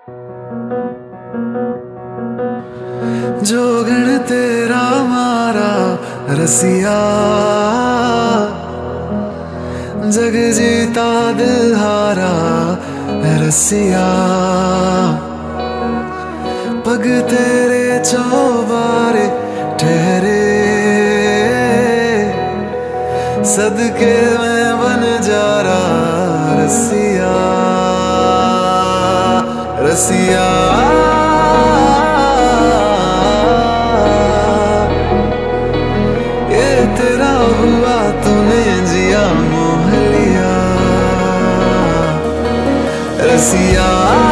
जोगण तेरा मारा रसिया, जग जीता दिल हारा रसिया। पग तेरे चौबारे ठहरे, सदके में बन जा रहा रसिया रसिया। ये तेरा हुआ तूने जिया मोह लिया रसिया।